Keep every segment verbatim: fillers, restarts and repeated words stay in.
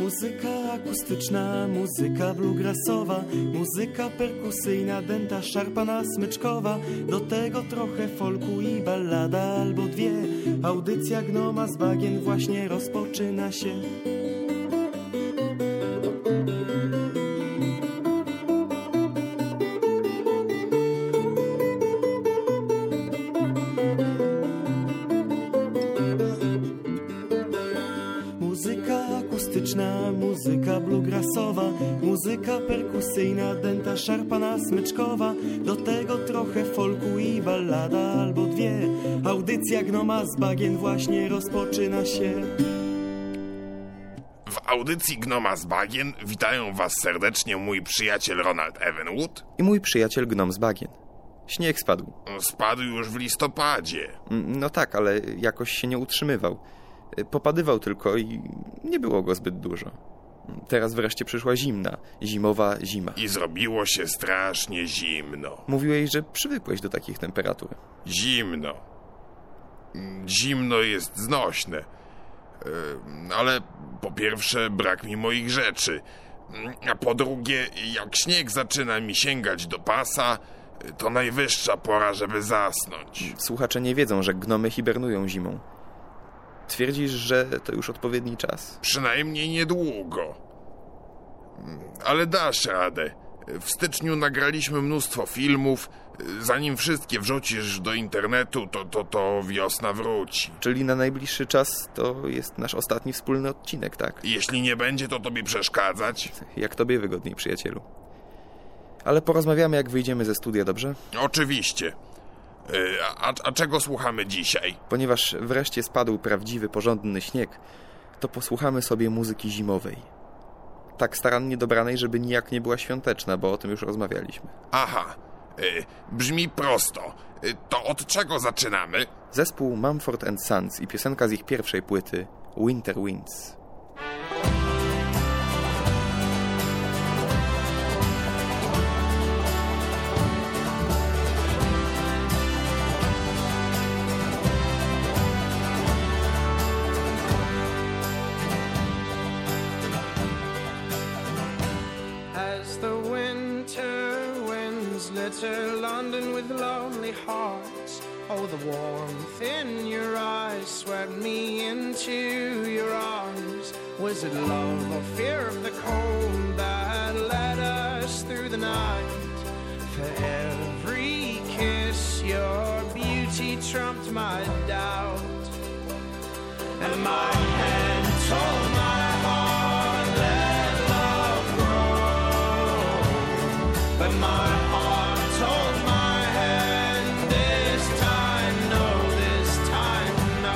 Muzyka akustyczna, muzyka bluegrassowa, muzyka perkusyjna, dęta, szarpana, smyczkowa, do tego trochę folku i ballada albo dwie. Audycja Gnoma z Bagien właśnie rozpoczyna się. Muzyka bluegrassowa, muzyka perkusyjna, dęta, szarpana, smyczkowa, do tego trochę folku i ballada albo dwie. Audycja Gnoma z Bagien właśnie rozpoczyna się. W audycji Gnoma z Bagien witają was serdecznie mój przyjaciel Ronald Evenwood i mój przyjaciel Gnom z Bagien. Śnieg spadł. Spadł już w listopadzie. No tak, ale jakoś się nie utrzymywał. Popadywał tylko i nie było go zbyt dużo. Teraz wreszcie przyszła zimna, zimowa zima. I zrobiło się strasznie zimno. Mówiłeś, że przywykłeś do takich temperatur. Zimno. Zimno jest znośne. Ale po pierwsze brak mi moich rzeczy. A po drugie, jak śnieg zaczyna mi sięgać do pasa, to najwyższa pora, żeby zasnąć. Słuchacze nie wiedzą, że gnomy hibernują zimą. Twierdzisz, że to już odpowiedni czas? Przynajmniej niedługo. Ale dasz radę. W styczniu nagraliśmy mnóstwo filmów. Zanim wszystkie wrzucisz do internetu, to, to, to wiosna wróci. Czyli na najbliższy czas to jest nasz ostatni wspólny odcinek, tak? Jeśli nie będzie to tobie przeszkadzać? Jak tobie wygodniej, przyjacielu. Ale porozmawiamy, jak wyjdziemy ze studia, dobrze? Oczywiście. A, a czego słuchamy dzisiaj? Ponieważ wreszcie spadł prawdziwy, porządny śnieg, to posłuchamy sobie muzyki zimowej. Tak starannie dobranej, żeby nijak nie była świąteczna, bo o tym już rozmawialiśmy. Aha, y, brzmi prosto. Y, to od czego zaczynamy? Zespół Mumford and Sons i piosenka z ich pierwszej płyty Winter Winds. Litter London with lonely hearts. Oh, the warmth in your eyes swept me into your arms. Was it love or fear of the cold that led us through the night? For every kiss your beauty trumped my doubt. And my hand told my heart let love grow. But my heart told my hand this time, no, this time, no.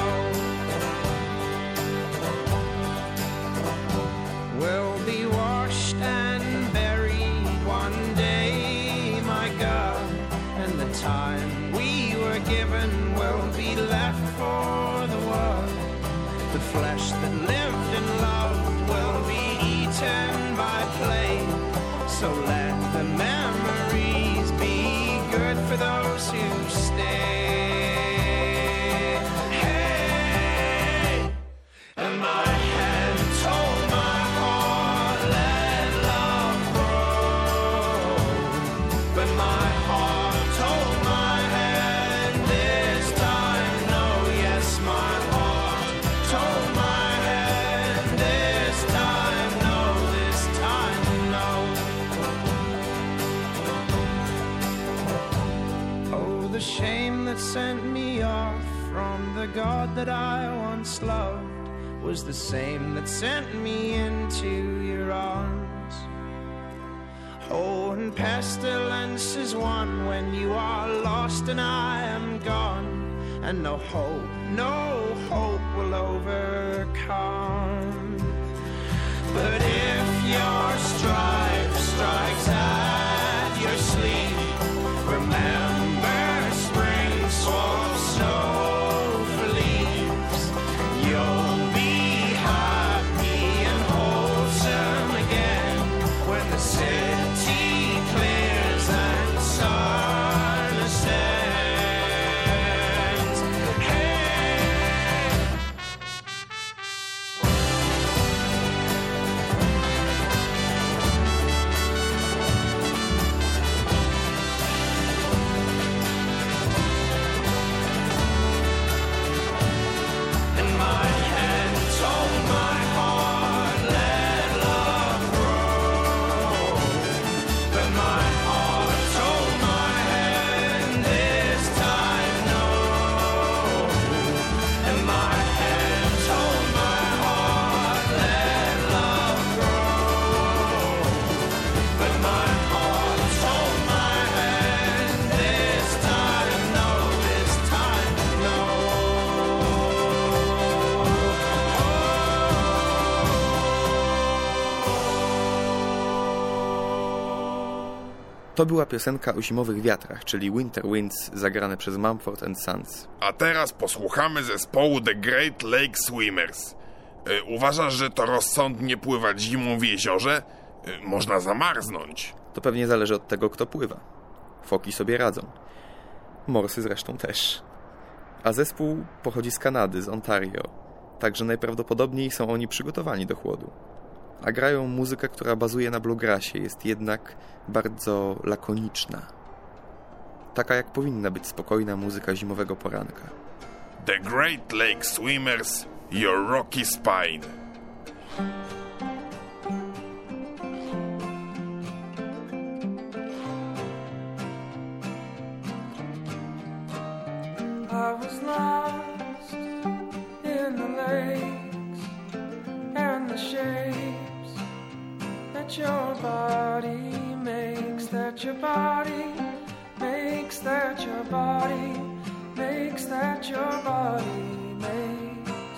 We'll be washed and buried one day, my God, and the time we were given will be left for the world. The flesh that lived and loved will be eaten by plague. So let the memories be good for those who stay. Hey, and my hand told my heart let love grow, but my heart told my hand this time no. Yes, my heart told my hand this time no, this time no. Oh, the shame that sent me off from the God that I once loved was the same that sent me into your arms. Oh, and pestilence is one when you are lost and I am gone, and no hope, no hope will overcome. But if your stripe strikes at your sleep, remember spring swamp snow for leaves. You'll be happy and wholesome again when the city clears and the sun ascends. Hey. To była piosenka o zimowych wiatrach, czyli Winter Winds, zagrane przez Mumford and Sons. A teraz posłuchamy zespołu The Great Lake Swimmers. Yy, uważasz, że to rozsądnie pływać zimą w jeziorze? Yy, można zamarznąć. To pewnie zależy od tego, kto pływa. Foki sobie radzą. Morsy zresztą też. A zespół pochodzi z Kanady, z Ontario. Także najprawdopodobniej są oni przygotowani do chłodu. A grają muzykę, która bazuje na bluegrassie, jest jednak bardzo lakoniczna. Taka jak powinna być spokojna muzyka zimowego poranka. The Great Lake Swimmers, Your Rocky Spine. I was lost in the lakes and the shapes that your body makes, that your body makes, that your body makes, that your body makes.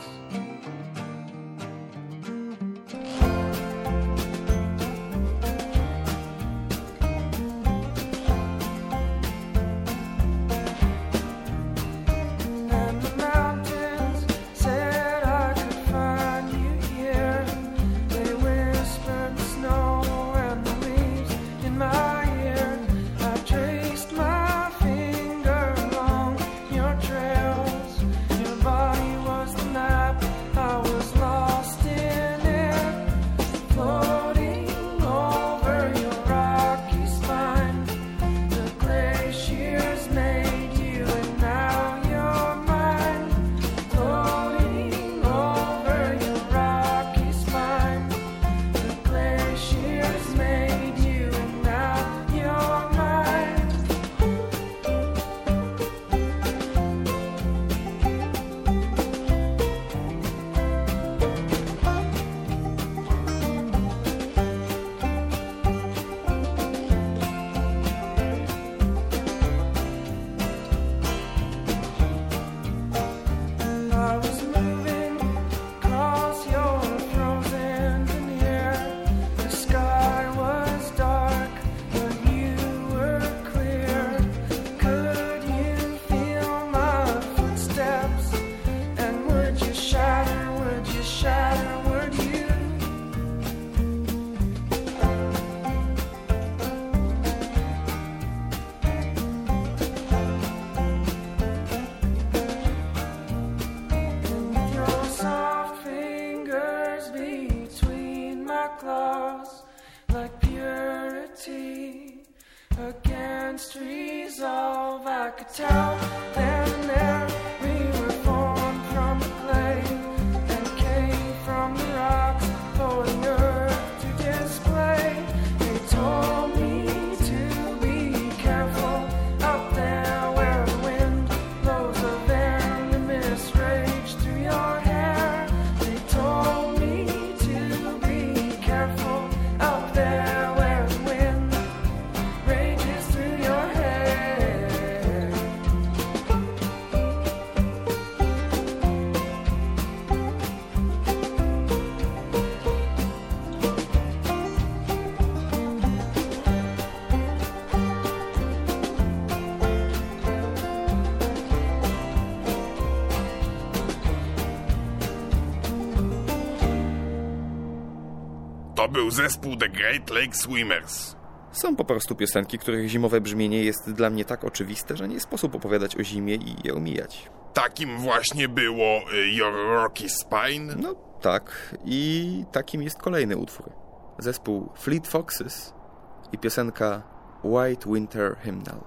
To był zespół The Great Lake Swimmers. Są po prostu piosenki, których zimowe brzmienie jest dla mnie tak oczywiste, że nie sposób opowiadać o zimie i je omijać. Takim właśnie było Your Rocky Spine? No tak, i takim jest kolejny utwór. Zespół Fleet Foxes i piosenka White Winter Hymnal.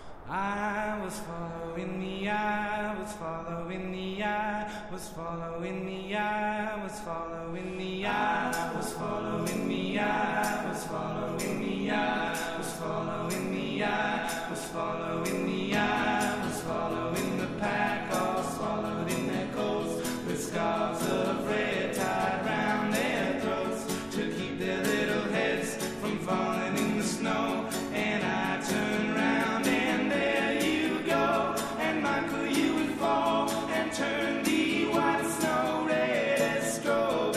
I was following the eye, was following the eye, was following the eye, was following the eye, was following the eye, was following the eye, was following the eye, was following the eye, was following the pack, all swallowed in their coats, with scarves of red tied round their throats to keep their little heads from falling in the snow. And I turned round and there you go, and Michael, you would fall and turn the white snow red as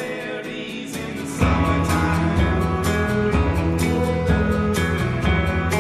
strawberries in the summertime.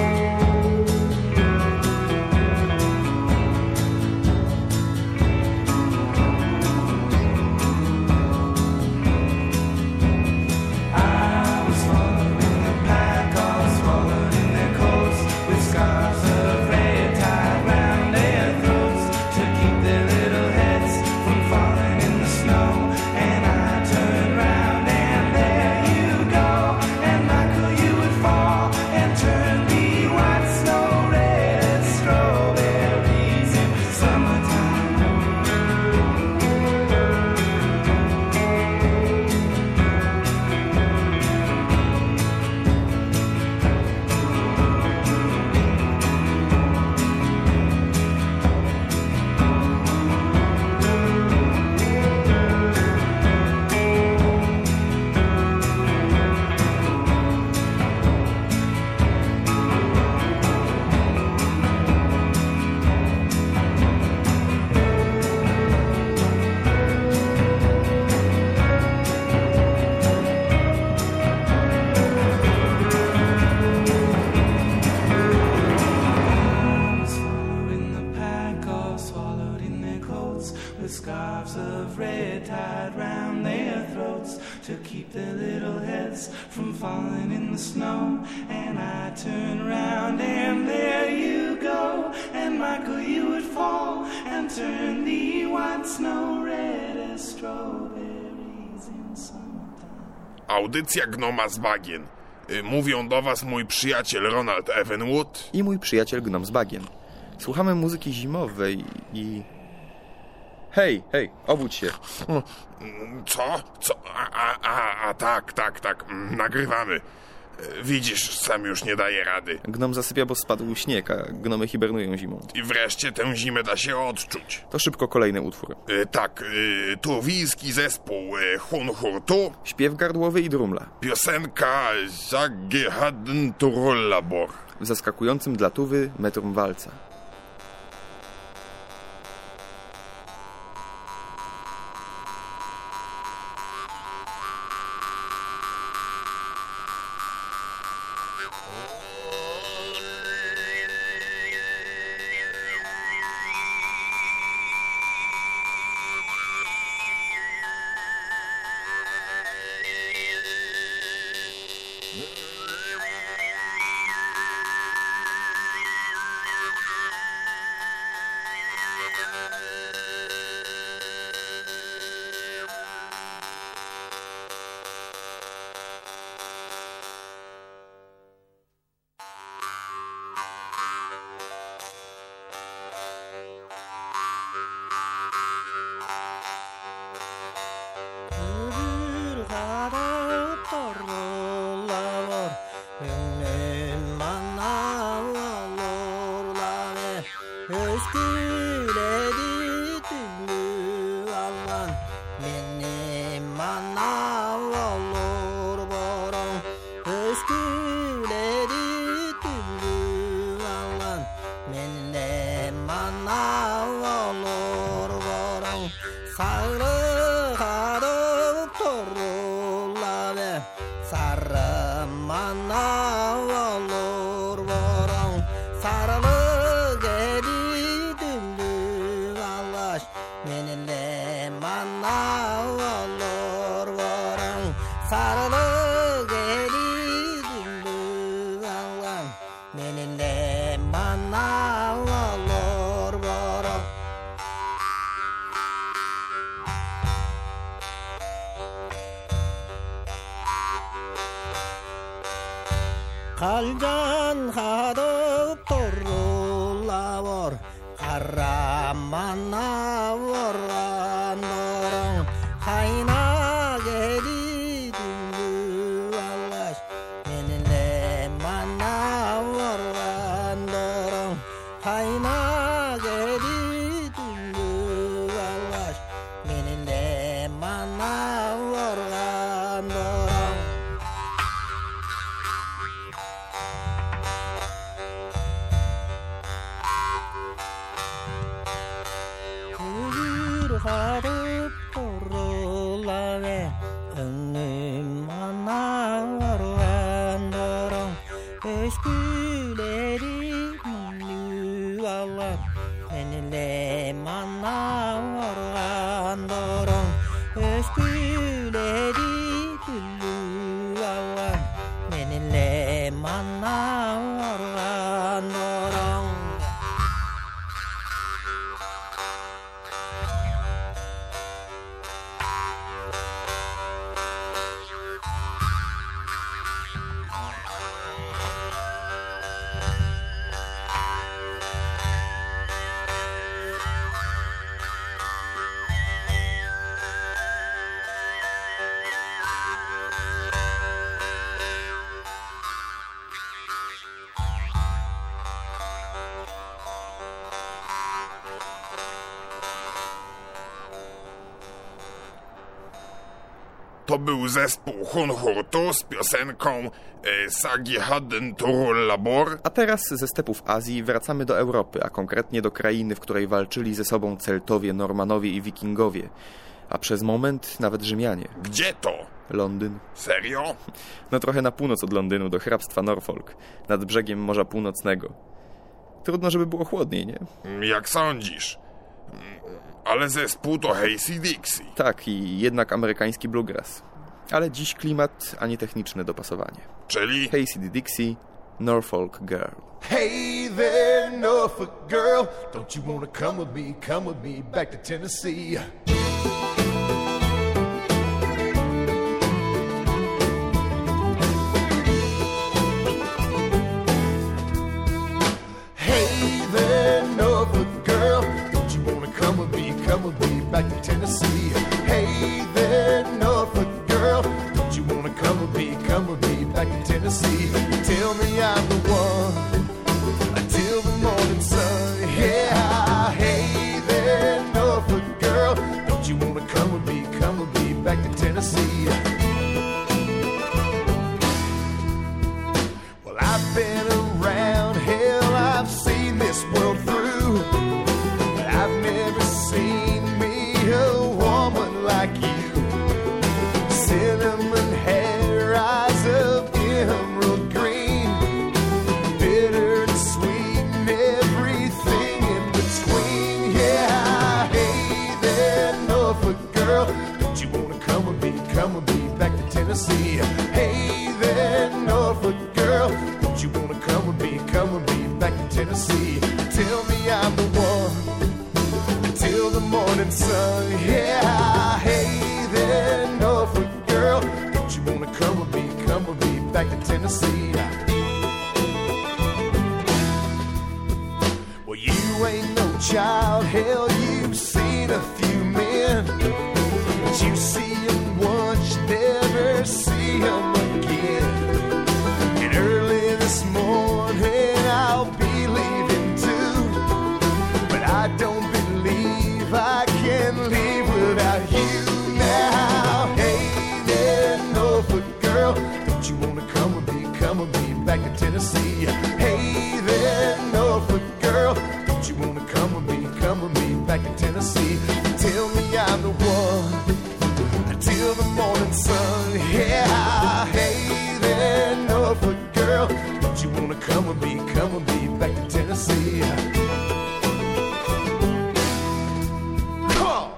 with scarves of red tied round their throats to keep their little heads from falling in the snow. And I turn round and there you go, and Michael, you would fall and turn the white snow red as strawberries in summertime. Audycja Gnoma z Bagien. Mówią do was mój przyjaciel Ronald Evenwood i mój przyjaciel Gnom z Bagien. Słuchamy muzyki zimowej i... Hej, hej, obudź się. Co? Co? A, a, a, a tak, tak, tak, nagrywamy. Widzisz, sam już nie daje rady. Gnom zasypia, bo spadł śnieg, a gnomy hibernują zimą. I wreszcie tę zimę da się odczuć. To szybko kolejny utwór. Y, tak, y, turwijski zespół y, Hun Hurtu. Śpiew gardłowy i drumla. Piosenka Zagehaden Turullabor. W zaskakującym dla tuwy metrum walca. Kaljan hadap torulawor karamana waran dorong haina gedi dungu alas menele mana waran dorong haina gedi dungu alas menele mana waran dorong. Harup torulave önüm anavarvan dorong esküleri nüvalar menile manavarvan dorong esküleri nüvalar menile manavarvan dorong. To był zespół Hun Hurtu z piosenką e, Sagihaden Turullabor. A teraz ze stepów Azji wracamy do Europy, a konkretnie do krainy, w której walczyli ze sobą Celtowie, Normanowie i Wikingowie, a przez moment nawet Rzymianie. Gdzie to? Londyn. Serio? No trochę na północ od Londynu, do hrabstwa Norfolk, nad brzegiem Morza Północnego. Trudno, żeby było chłodniej, nie? Jak sądzisz? Ale zespół to Hayes Dixie. Tak, i jednak amerykański bluegrass. Ale dziś klimat, a nie techniczne dopasowanie. Czyli? Hayes Dixie, Norfolk Girl. Hey there, Norfolk girl, don't you wanna come with me, come with me back to Tennessee? Hey there, Norfolk girl, don't you wanna come with me, come with me back to Tennessee? Hey there, Norfolk girl, don't you wanna come with me, come with me back to Tennessee? Tell me I'm the one until the morning sun. Yeah, hey there, Norfolk girl, don't you wanna come with me, come with me back to Tennessee? Well, I've been around, hell, I've seen this world through, but I've never seen me a woman like you. Cinnamon hair, eyes of emerald green, bitter and sweet and everything in between. Yeah, hey there, Norfolk girl, don't you wanna come with me, come with me back to Tennessee? Hey there, Norfolk girl, don't you wanna come with me, come with me back to Tennessee? Tell me I'm the one until the morning sun. Yeah, hey there, Norfolk girl, don't you wanna come with me, come with me back to Tennessee? Well, you ain't no child, hell, you've seen a few men, but you see them once, you never see them again. And early this morning I'll be leaving too, but I don't believe I can leave without you now. Hey there, Norfolk girl, don't you wanna come with me, come with me back to Tennessee? Hey there, Norfolk girl, don't you wanna come with me, come with me back to Tennessee? Tell me I'm the one until the morning sun. Yeah, hey there, Norfolk girl, don't you wanna come with me, come with me back to Tennessee? Come on!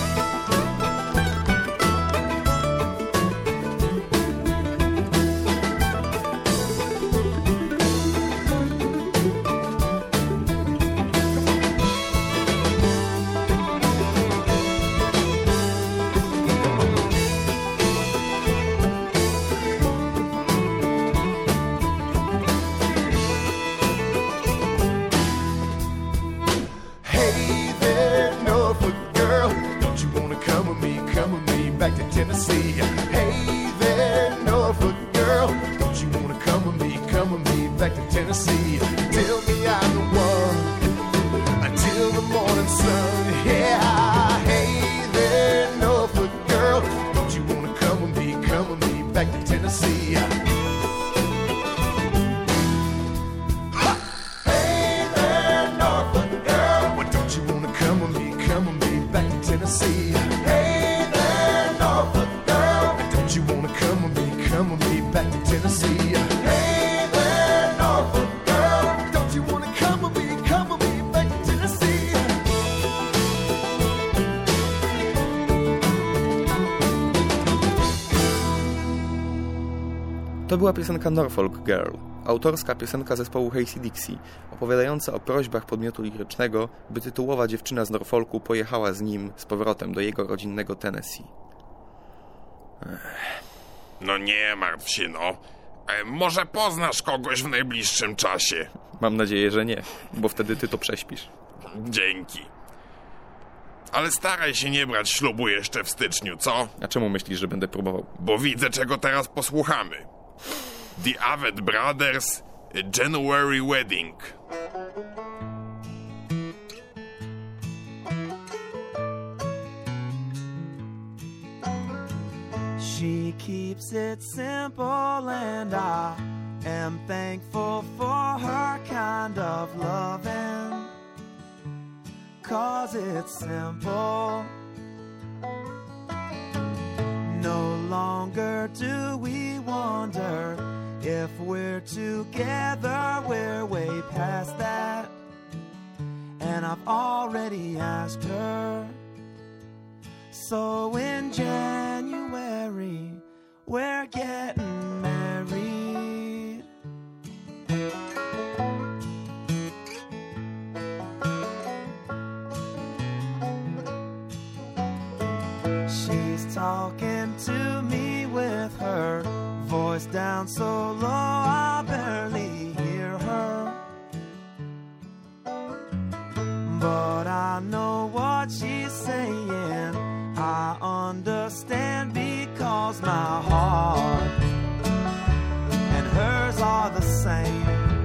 Hey there, Norfolk girl, don't you wanna come with me, come with me back to Tennessee? Hey there, Norfolk girl, don't you wanna come with me, come with me back to Tennessee? Tell me I'm the one until the morning sun. Yeah, hey there, Norfolk girl, don't you wanna come with me, come with me back to Tennessee? Hey there, Norfolk girl, why don't you wanna come with me, come with me back to Tennessee? Hey there, Norfolk girl, don't you wanna come with me, come with me back to Tennessee? Hey there, Norfolk girl, don't you wanna come with me, come with me back to Tennessee? To była piosenka Norfolk Girl, autorska piosenka zespołu Hayes Dixie, opowiadająca o prośbach podmiotu lirycznego, by tytułowa dziewczyna z Norfolku pojechała z nim z powrotem do jego rodzinnego Tennessee. Ech. No nie martw się, no. E, może poznasz kogoś w najbliższym czasie. Mam nadzieję, że nie, bo wtedy ty to prześpisz. Dzięki. Ale staraj się nie brać ślubu jeszcze w styczniu, co? A czemu myślisz, że będę próbował? Bo widzę, czego teraz posłuchamy. The Avett Brothers, January Wedding. She keeps it simple and I am thankful for her kind of loving, 'cause it's simple. No longer do we wonder if we're together, we're way past that. And I've already asked her So in January, we're getting married. She's talking to me with her voice down so low I barely hear her. But I know what she's saying. I understand because my heart and hers are the same.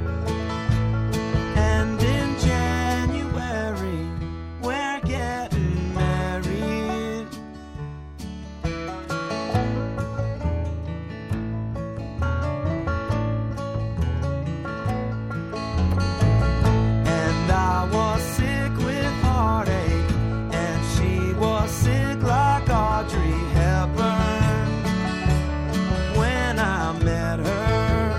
And in January, we're getting married. And I was sick with heartache, and she was sick like Audrey Hepburn when I met her.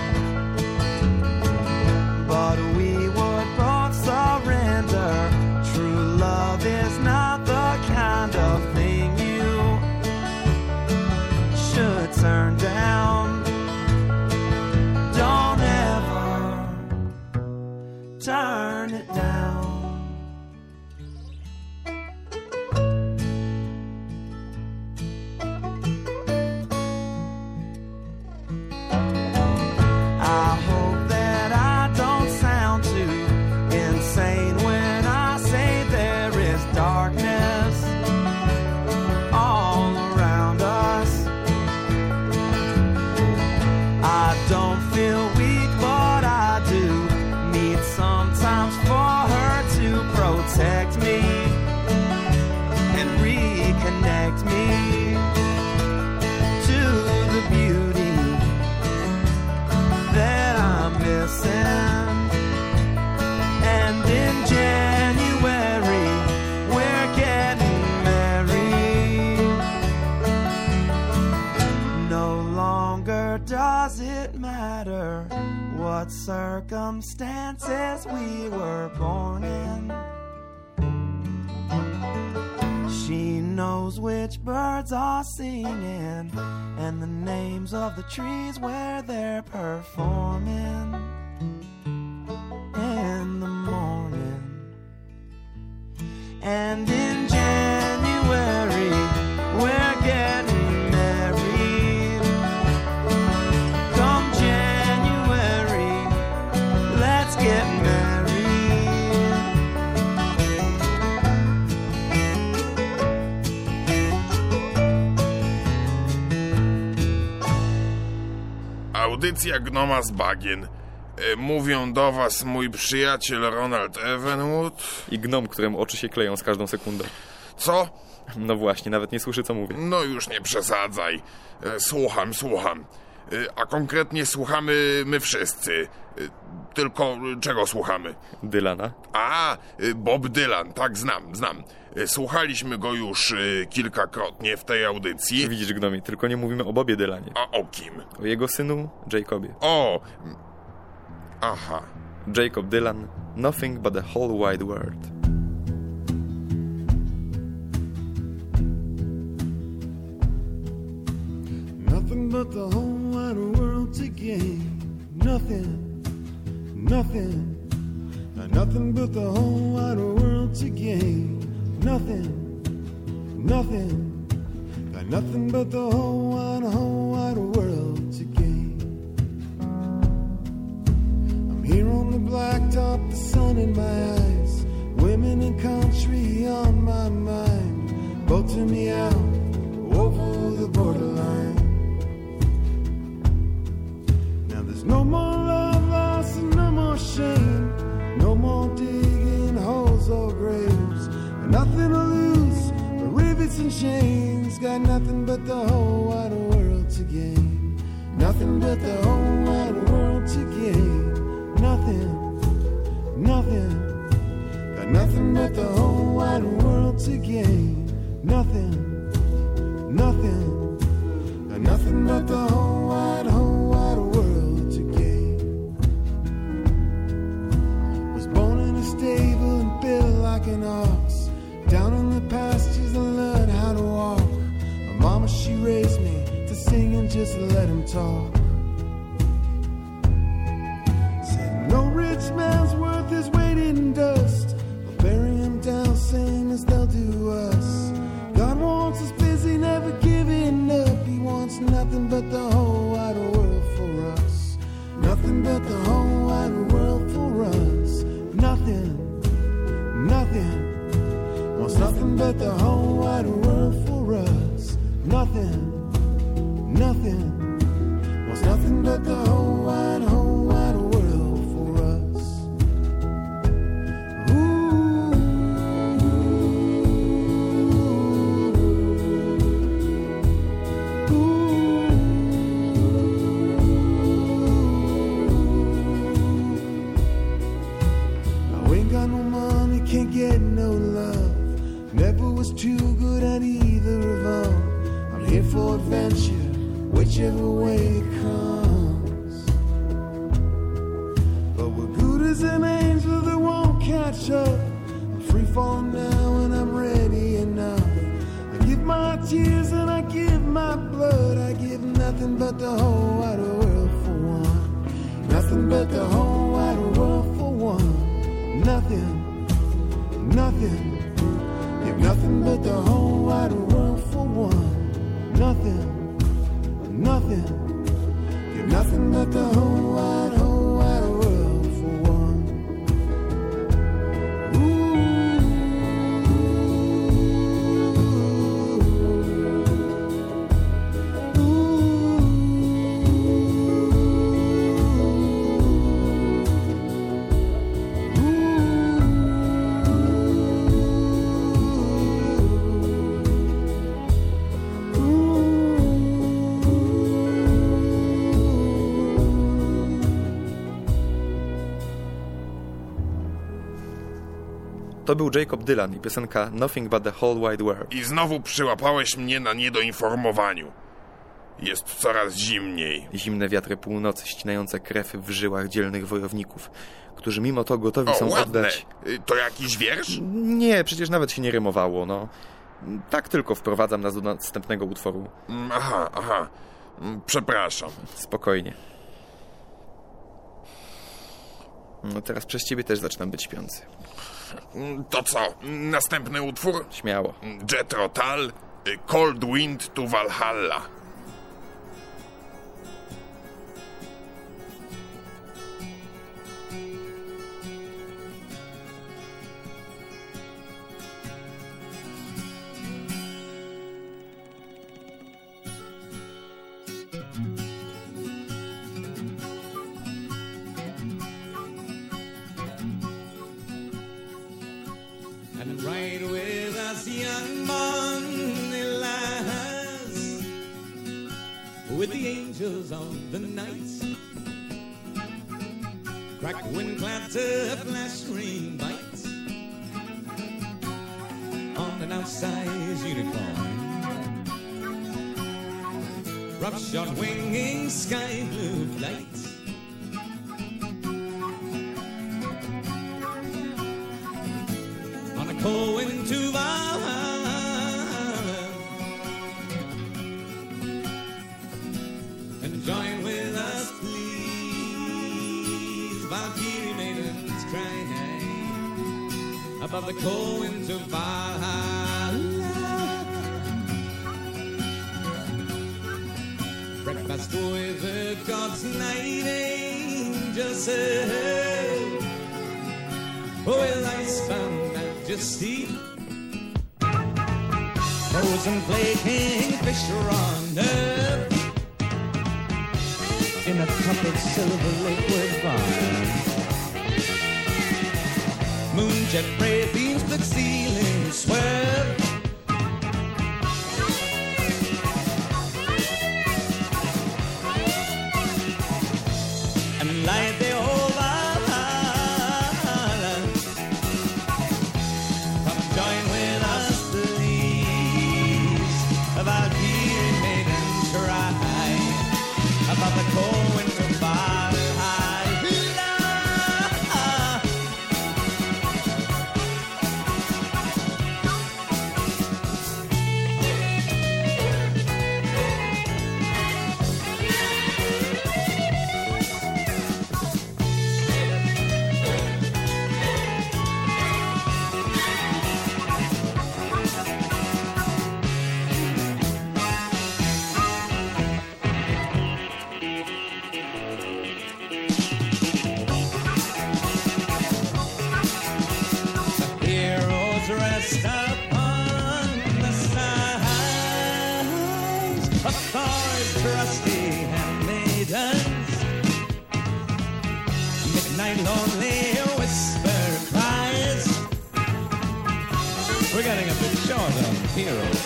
But we would both surrender. True love is not the kind of thing you should turn down. Don't ever turn it down. I hope that I don't sound too insane when I say there is darkness all around us. I don't feel weak, but I do need sometimes for her to protect me and reconnect me to the beauty that I'm missing. And in January, we're getting married. No longer does it matter what circumstances we were born in. She knows which birds are singing and the names of the trees where they're performing in the morning. And in January, we're getting married. Come January, let's get married. Audycja Gnoma z Bagien. E, Mówią do was mój przyjaciel Ronald Evenwood. I gnom, któremu oczy się kleją z każdą sekundą. Co? No właśnie, nawet nie słyszy, co mówię. No już nie przesadzaj. E, Słucham, słucham. E, A konkretnie słuchamy my wszyscy. E, Tylko e, czego słuchamy? Dylana. A, e, Bob Dylan, tak znam, znam. E, Słuchaliśmy go już e, kilkakrotnie w tej audycji. Widzisz, gnomie, tylko nie mówimy o Bobie Dylanie. A o kim? O jego synu, Jacobie. O! Aha. Jacob Dylan, Nothing but the whole wide world. Nothing but the whole wide world to gain. Nothing, nothing. Nothing but the whole wide world to gain. Nothing, nothing. Got nothing but the whole wide, whole wide world to gain. I'm here on the blacktop, the sun in my eyes. Women and country on my mind. Boat to me out over the borderline. Now there's no more love lost and no more shame. No more digging holes or graves. Nothing to lose but rivets and chains. Got nothing but the whole wide world to gain. Nothing but the whole wide world to gain. Nothing, nothing. Got nothing but the whole wide world to gain. Nothing, nothing. Got nothing but the whole wide, whole wide world to gain. Was born in a stable and built like an ox. Down in the pastures I learned how to them talk. Said no rich man's worth his weight in dust. They'll bury him down same as they'll do us. God wants us busy, never giving up. He wants nothing but the whole wide world for us. Nothing but the whole wide world for us. Nothing, nothing. Wants nothing but the whole wide world for us. Nothing, nothing. Wants nothing but the whole wide, whole wide world for us. Ooh. Ooh. I ain't got no money, can't get no love. Never was too good at either of them. I'm here for adventure, whichever way it comes. But we're good as an angel that won't catch up. I'm free falling now and I'm ready enough. I give my tears and I give my blood. I give nothing but the whole wide world for one. Nothing but the whole wide world for one. Nothing, nothing. Give nothing but the whole wide world for one. Nothing, nothing. Give nothing but the whole wide, whole wide world for one. Ooh. To był Jakob Dylan i piosenka Nothing But The Whole Wide World. I znowu przyłapałeś mnie na niedoinformowaniu. Jest coraz zimniej. Zimne wiatry północy ścinające krew w żyłach dzielnych wojowników, którzy mimo to gotowi O, są ładne. oddać... To jakiś wiersz? Nie, przecież nawet się nie rymowało, no. Tak tylko wprowadzam nas do następnego utworu. Mm, Aha, aha. Mm, Przepraszam. Spokojnie. No teraz przez ciebie też zaczynam być śpiący. Mm, To co? Następny utwór? Śmiało. Jethro Tull, Cold Wind to Valhalla. And right with us, young Bonnie lies, with the angels of the night. Crack wind clatter, flash rain bites on an outsized unicorn. Rough shot winging sky blue flights. Cold wind to Valhalla, and join with us, please. Valkyrie maidens cry above the cold wind to Valhalla. Breakfast with the gods, night angels said, with ice-bound majesty, frozen flaking fish on earth, in a cup of silver liquid fire. Moonjet ray beams the ceiling swerve, and light the whole above the cold winter Valhalla. heroes.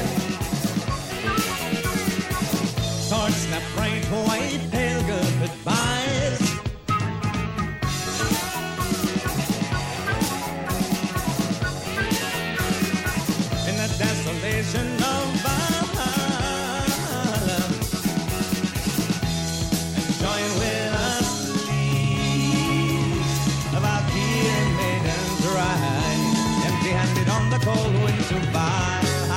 Swords snap bright white, pale good goodbyes. In the desolation of Valhalla, and join with us, please. About here, maidens ride, empty-handed on the cold winter Valhalla.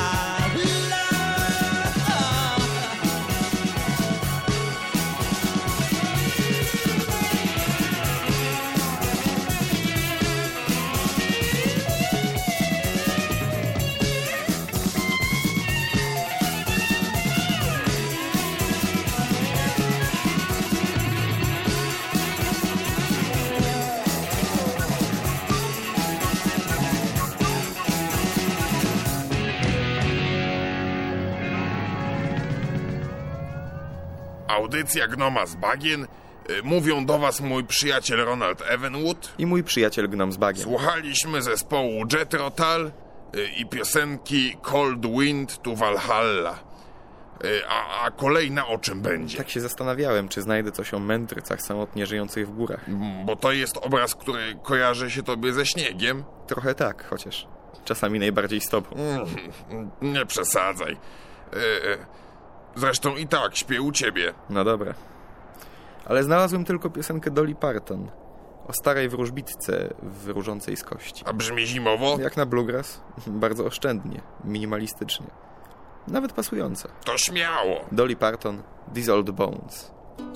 Audycja Gnoma z Bagien. Y, Mówią do was mój przyjaciel Ronald Evenwood. I mój przyjaciel Gnom z Bagien. Słuchaliśmy zespołu Jethro Tull y, i piosenki Cold Wind to Valhalla. Y, A, a kolejna o czym będzie? Tak się zastanawiałem, czy znajdę coś o mędrcach samotnie żyjących w górach. Bo to jest obraz, który kojarzy się tobie ze śniegiem. Trochę tak, chociaż czasami najbardziej z tobą. Mm, nie przesadzaj. Y, y, Zresztą i tak śpię u ciebie. No dobra. Ale znalazłem tylko piosenkę Dolly Parton o starej wróżbitce wróżącej z kości. A brzmi zimowo? Jak na bluegrass, bardzo oszczędnie, minimalistycznie. Nawet pasująco. To śmiało. Dolly Parton, These Old Bones.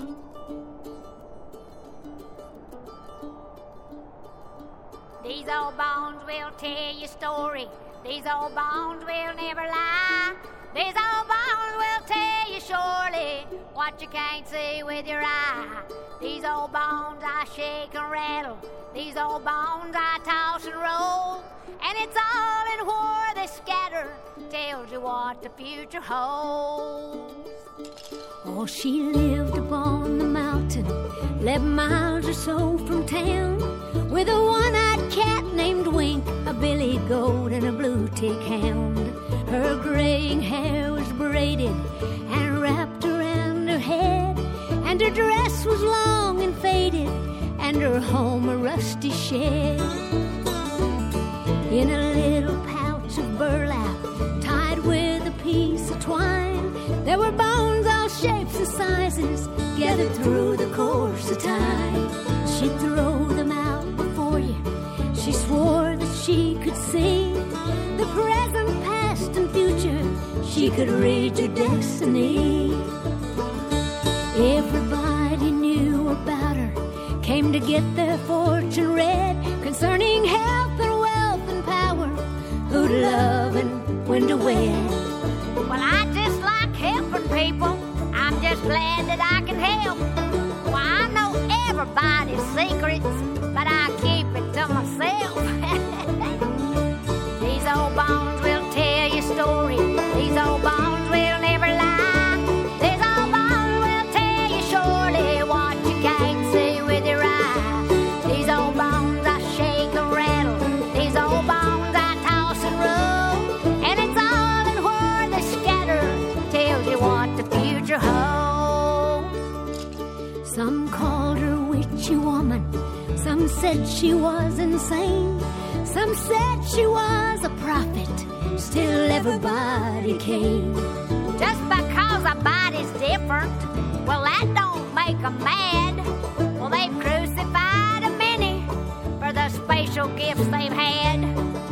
These old bones will tell you story. These old bones will never lie. These old bones will tell you surely what you can't see with your eye. These old bones I shake and rattle. These old bones I toss and roll. And it's all in where they scatter, tells you what the future holds. Oh, she lived upon the mountain, eleven miles or so from town, with a one-eyed cat named Wink, a billy goat, and a blue-tick hound. Her graying hair was braided and wrapped around her head, and her dress was long and faded, and her home a rusty shed. In a little pouch of burlap, tied with a piece of twine, there were bones all shapes and sizes, gathered through the course of time. She'd throw them out before you. She swore that she could see the present, past, and future. She could read your destiny. Everybody knew about her, came to get their fortune read, concerning health and wealth and power, who to love and when to wed. Well, I just like helping people. I'm just glad that I can help. Well, I know everybody's secrets, but I keep it to myself. These old bones will tell you stories. These old bones will never lie. These old bones will tell you surely what you can't see with your eye. These old bones I shake and rattle. These old bones I toss and roll. And it's all in where they scatter, tells you what the future holds. Some called her witchy woman, some said she was insane, some said she was a prophet, still everybody came. Just because a body's different, well, that don't make them mad. Well, they've crucified a many for the spatial gifts they've had.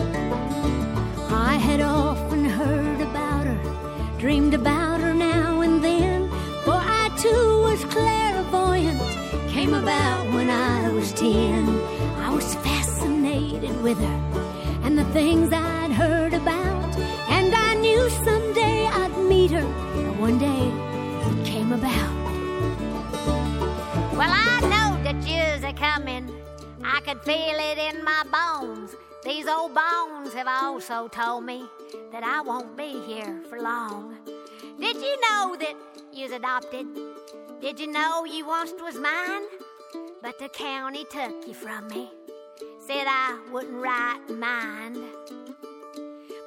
I had often heard about her, dreamed about her now and then, for I too was clairvoyant, came about when I was ten. I was fascinated with her and the things I'd heard about, and I knew someday I'd meet her, and one day it came about. Well, I know that you's a coming. I could feel it in my bones. These old bones have also told me that I won't be here for long. Did you know that you's adopted? Did you know you once was mine? But the county took you from me, said I wouldn't write and mind.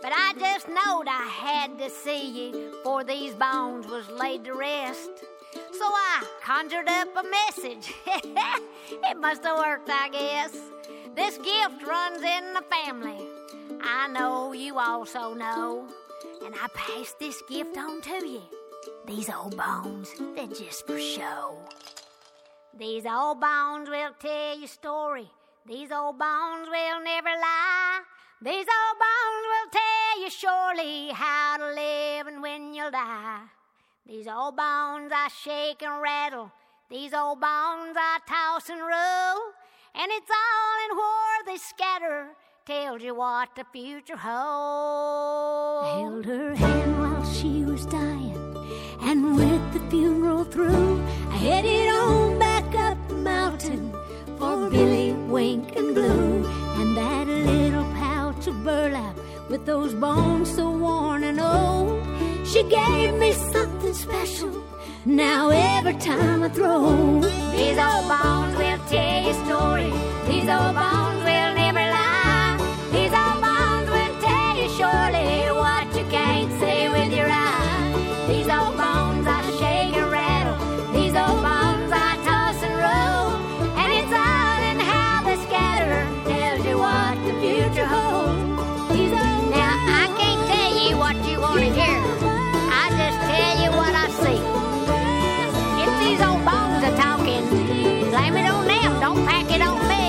But I just knowed I had to see you before these bones was laid to rest. So I conjured up a message. It must have worked, I guess. This gift runs in the family. I know you also know. And I pass this gift on to you. These old bones, they're just for show. These old bones will tell you a story. These old bones will never lie. These old bones will tell you surely how to live and when you'll die. These old bones I shake and rattle. These old bones I toss and roll. And it's all in where they scatter. Tells you what the future holds. I held her hand while she was dying, and with the funeral through, I headed on back up the mountain for Billy, Wink, and Blue, and that little pouch of burlap with those bones so worn and old. She gave me something special. Now every time I throw, these old bones will tell you a story. These old bones will never lie. These old bones will tell you surely what you can't say with your eye. These old bones I shake and rattle. These old bones I toss and roll. And it's all in how they scatter. Tells you what the future holds. These old now I can't tell you what you want to hear. I just tell you what I see. If these old bones are talking, blame it on them. Don't pack it on me.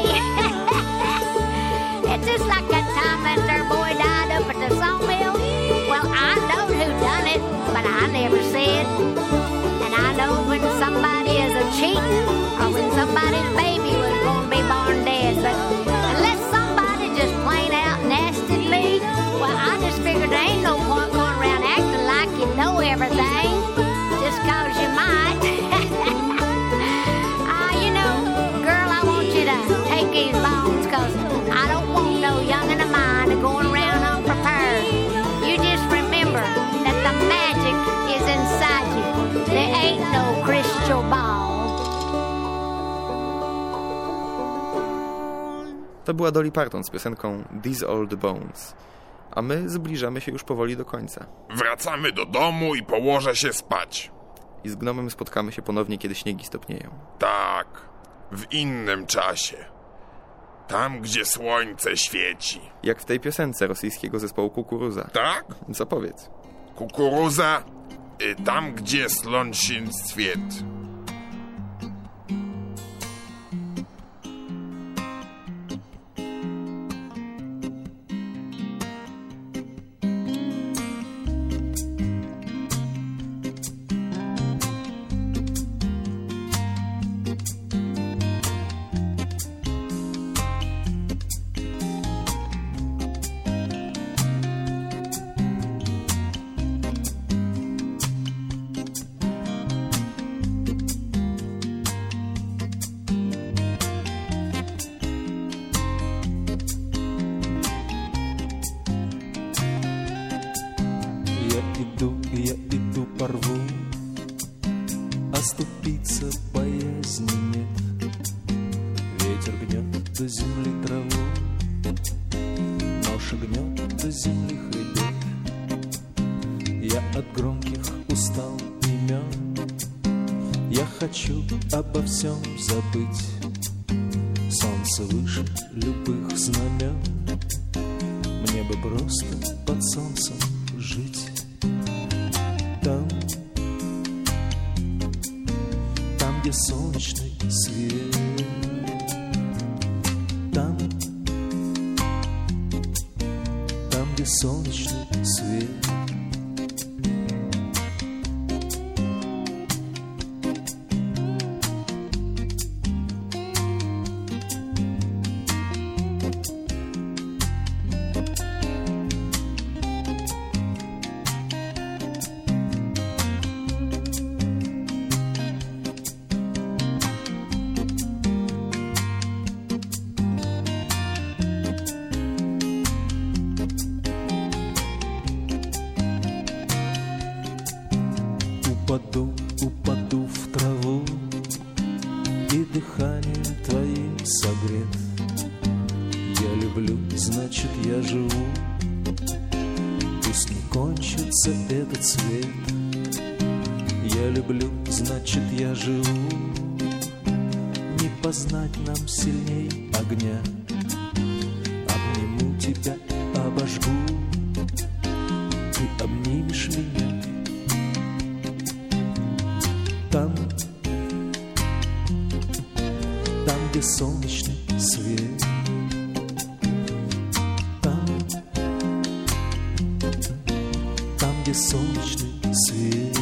It's just like that time that their boy died up at the sawmill. Well, I know who done it, but I never said. And I know when somebody is a cheating, or when somebody's baby was going to be born dead. But unless somebody just plain out nasty me, well, I just figured there ain't no point going around acting like you know everything, just cause you might. Ah, you know, girl, I want you to take these bones, cause I don't want no youngin' of mine going around unprepared. You just remember that the magic is inside you. There ain't no crystal ball. To była Dolly Parton z piosenką These Old Bones. A my zbliżamy się już powoli do końca. Wracamy do domu i położę się spać. I z gnomem spotkamy się ponownie, kiedy śniegi stopnieją. Tak, w innym czasie. Tam, gdzie słońce świeci. Jak w tej piosence rosyjskiego zespołu Kukuruza. Tak? Co powiedz? Kukuruza, y, tam, gdzie slonczyn świet. Я иду по рву, оступиться боязни нет. Ветер гнет до земли траву, нож гнет до земли хребет. Я от громких устал имен, я хочу обо всем забыть. Солнце выше любых знамен, мне бы просто под солнцем жить. Там, там, где солнечный свет, там, там, где солнечный свет. Упаду, упаду в траву, и дыханием твоим согрет. Я люблю, значит, я живу, кончится этот свет. Я люблю, значит я живу, не познать нам сильней огня. Обниму тебя, обожгу, ты обнимешь меня. Там, там, где солнечный свет, там, там, где солнечный свет.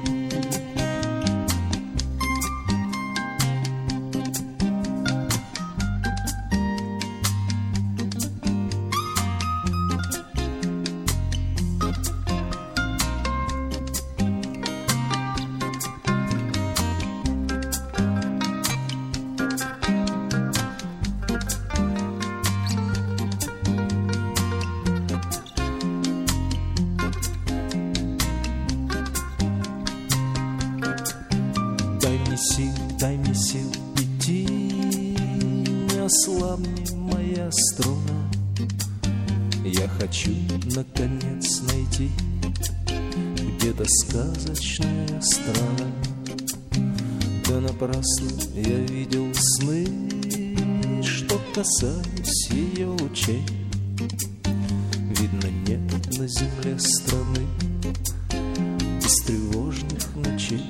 Дай мне сил, дай мне сил идти, не ослабни моя струна. Я хочу, наконец, найти где-то сказочная страна. Да напрасно я видел сны, что касались ее лучей. Видно, нет на земле страны без тревожных ночей.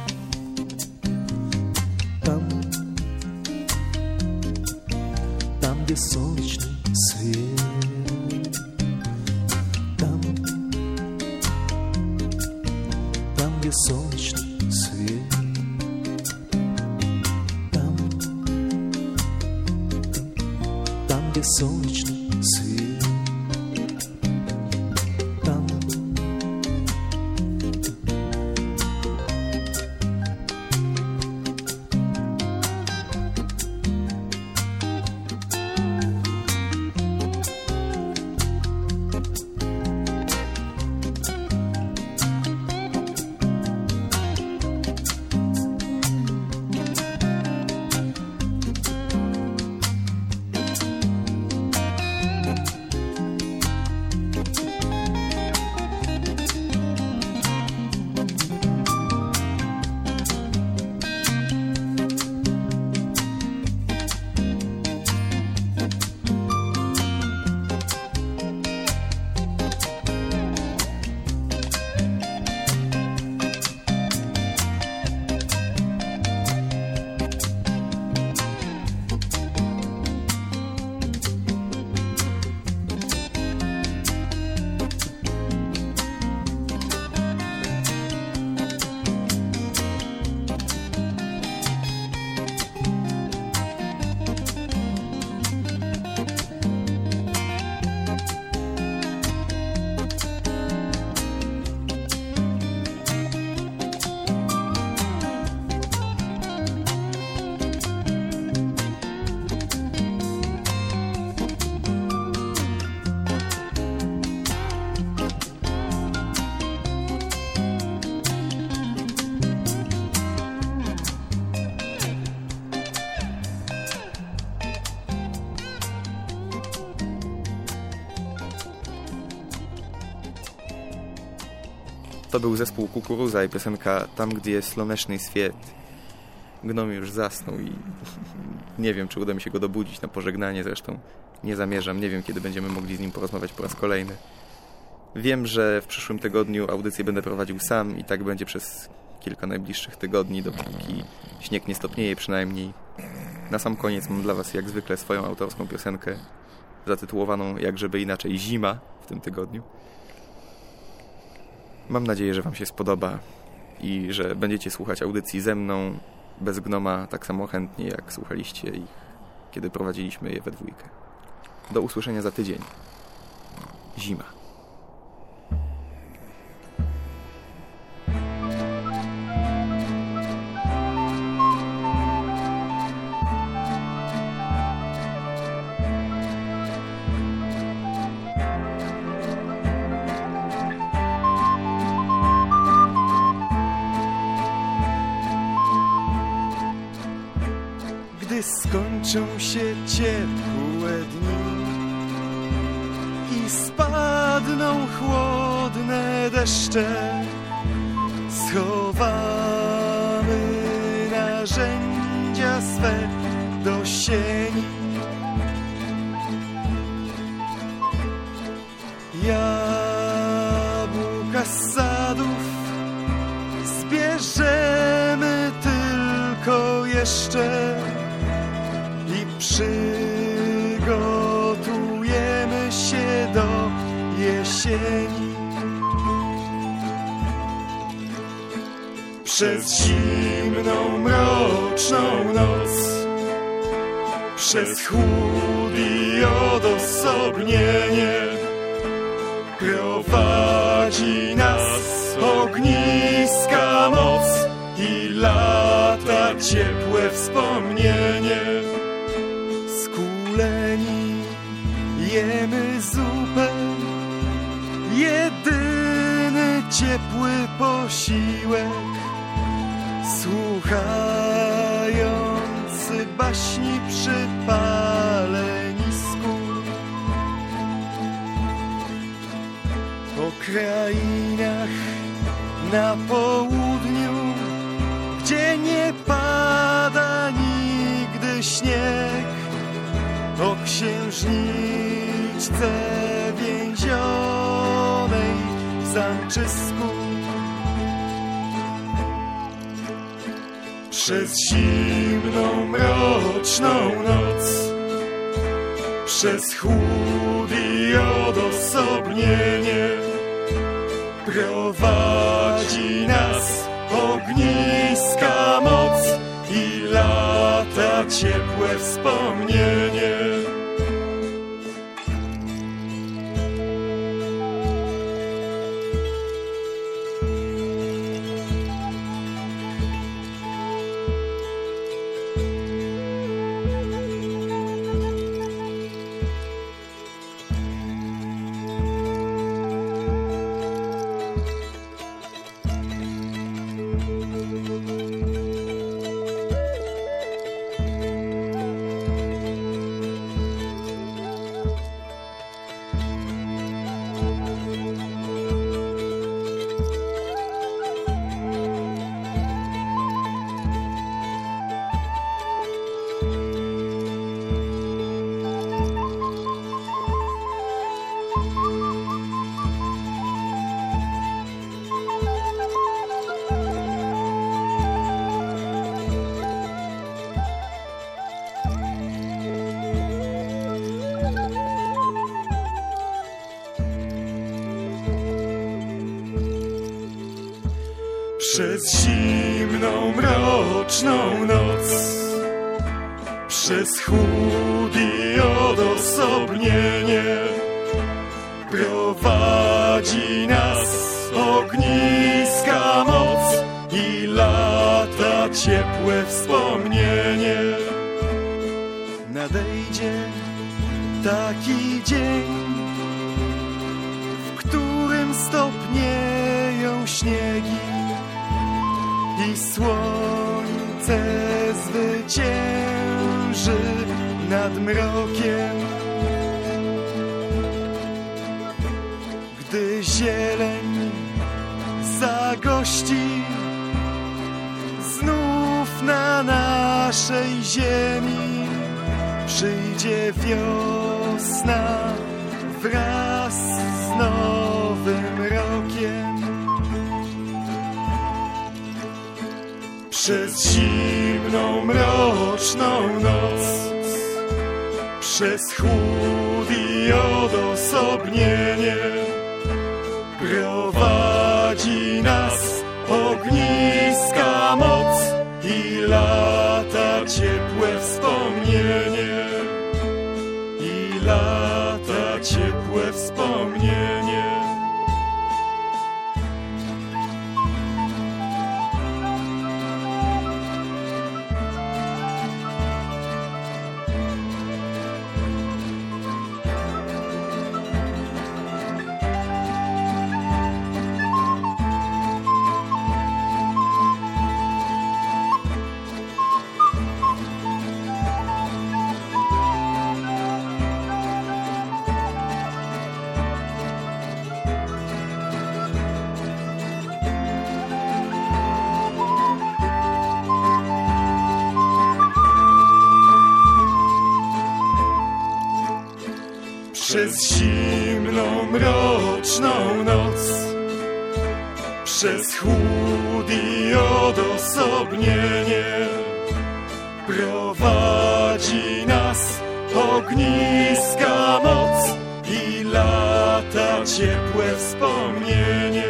Там, там, где солнечный свет, там, там, где солнечный свет, там, там, где солнечный свет, там. To był zespół Kukuruza i piosenka Tam, gdzie jest słoneczny świat. Gnom już zasnął i nie wiem, czy uda mi się go dobudzić na pożegnanie, zresztą nie zamierzam, nie wiem, kiedy będziemy mogli z nim porozmawiać po raz kolejny. Wiem, że w przyszłym tygodniu audycję będę prowadził sam i tak będzie przez kilka najbliższych tygodni, dopóki śnieg nie stopnieje przynajmniej. Na sam koniec mam dla was jak zwykle swoją autorską piosenkę zatytułowaną jakżeby inaczej Zima w tym tygodniu. Mam nadzieję, że wam się spodoba i że będziecie słuchać audycji ze mną, bez Gnoma, tak samo chętnie jak słuchaliście ich, kiedy prowadziliśmy je we dwójkę. Do usłyszenia za tydzień. Zima. Gdy skończą się ciepłe dni i spadną chłodne wiosenne deszcze. Schowamy narzędzia swe do sieni. Jabłka z sadów zbierzemy tylko jeszcze i przygotujemy się do jesieni. Przez zimną, mroczną noc, przez chłód i odosobnienie prowadzi nas ogniska moc i lata ciepłe wspomnienie. Skuleni jemy zupę, jedyny ciepły posiłek, słuchający baśni przy palenisku. Po krainach na południu, gdzie nie pada nigdy śnieg, o księżniczce więzionej w zamczysku. Przez zimną, mroczną noc, przez chłód i odosobnienie prowadzi nas ogniska moc i lata ciepłe wspomnienie. Przez zimną, mroczną noc, przez chłód i odosobnienie prowadzi nas ogniska moc i lata ciepłe wspomnienie. Nadejdzie taki dzień, w którym stopnieją śniegi i słońce zwycięży nad mrokiem. Gdy zieleń zagości znów na naszej ziemi, przyjdzie wiosna wraz z nowym rokiem. Przez zimną, mroczną noc, przez chłód i odosobnienie prowadzi nas ogniska moc i lata ciepłe wspomnienie. I lata ciepłe wspomnienie. Przez zimną, mroczną noc, przez chłód i odosobnienie prowadzi nas ogniska moc i lata ciepłe wspomnienie.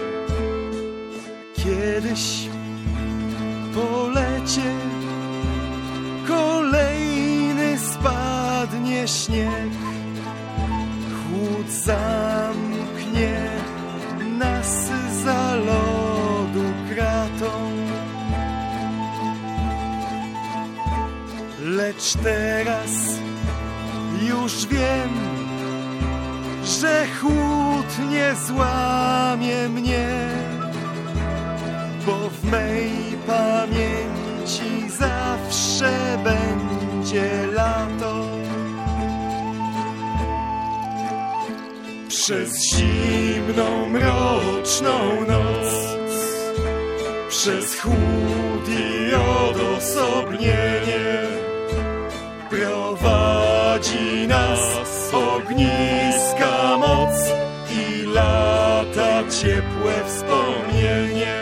Kiedyś po lecie kolejny spadnie śnieg, chłód zamknie nas za lodu kratą. Lecz teraz już wiem, że chłód nie złamie mnie, bo w mej pamięci zawsze będzie lato. Przez zimną, mroczną noc, przez chłód i odosobnienie prowadzi nas ogniska moc i lata ciepłe wspomnienie.